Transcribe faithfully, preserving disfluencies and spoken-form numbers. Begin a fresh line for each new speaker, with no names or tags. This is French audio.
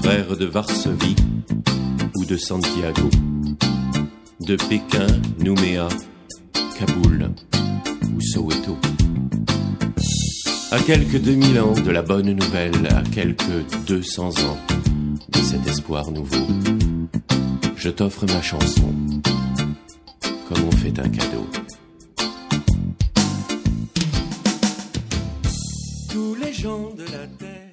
frères de Varsovie ou de Santiago, de Pékin, Nouméa, Kaboul ou Soweto. À quelques deux mille ans de la bonne nouvelle, à quelques deux cents ans de cet espoir nouveau, je t'offre ma chanson, comme on fait un cadeau. Tous les gens de la terre